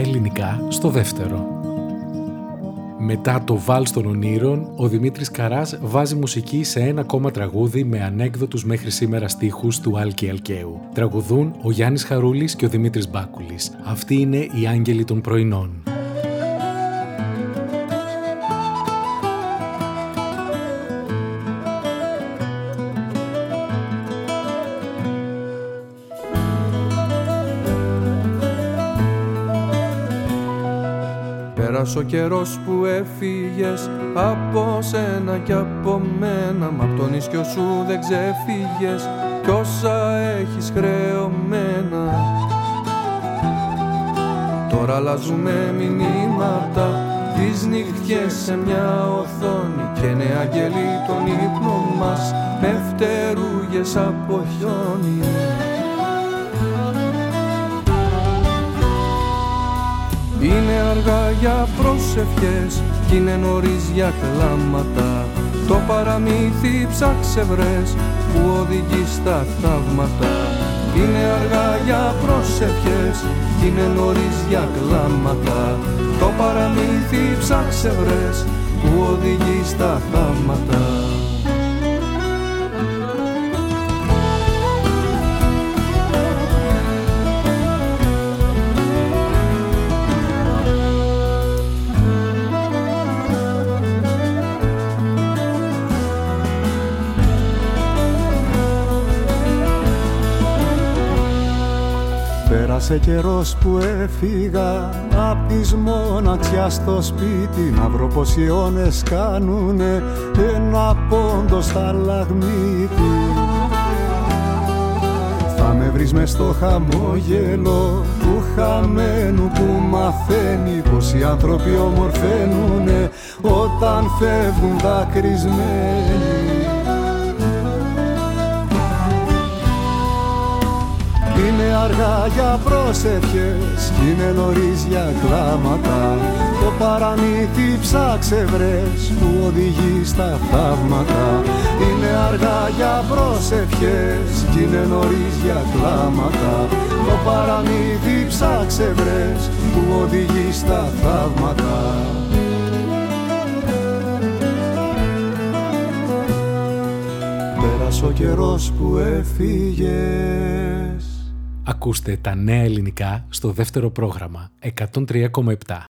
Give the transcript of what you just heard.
ελληνικά στο δεύτερο. Μετά το βάλς των ονείρων, ο Δημήτρης Καράς βάζει μουσική σε ένα ακόμα τραγούδι με ανέκδοτους μέχρι σήμερα στίχους του Άλκη Αλκαίου. Τραγουδούν ο Γιάννης Χαρούλης και ο Δημήτρης Μπάκουλης. Αυτοί είναι οι Άγγελοι των Πρωινών. Πέρασε ο καιρός που έφυγες από σένα κι από μένα, μα απ' τον ίσκιο σου δεν ξέφυγες κι όσα έχεις χρεωμένα. Τώρα αλλάζουμε μηνύματα, τις νύχτιες σε μια οθόνη και είναι αγγελί τον ύπνο μας με φτερούγες από χιόνι. Είναι αργά για προσευχές κι είναι νωρίς για κλάματα. Το παραμύθι ψάξε βρες που οδηγεί στα θαύματα. Είναι αργά για προσευχές κι είναι νωρίς για κλάματα. Το παραμύθι ψάξε βρες που οδηγεί στα θαύματα. Πέρασε καιρός που έφυγα απ' της μοναξιάς στο σπίτι, να βρω πως οι αιώνες κάνουνε ένα πόντο στα λαγμίτη. Θα με βρεις μες στο χαμόγελο του χαμένου που μαθαίνει πως οι άνθρωποι ομορφαίνουνε όταν φεύγουν δακρυσμένοι. Είναι αργά για πρόσευχες κι είναι νωρίς για κλάματα. Το παραμύθι ψάξε βρες που οδηγεί στα θαύματα. Είναι αργά για πρόσευχες κι είναι νωρίς για κλάματα. Το παραμύθι ψάξε βρες που οδηγεί στα θαύματα. Πέρασε ο καιρός που έφυγες. Ακούστε τα νέα ελληνικά στο δεύτερο πρόγραμμα 103,7.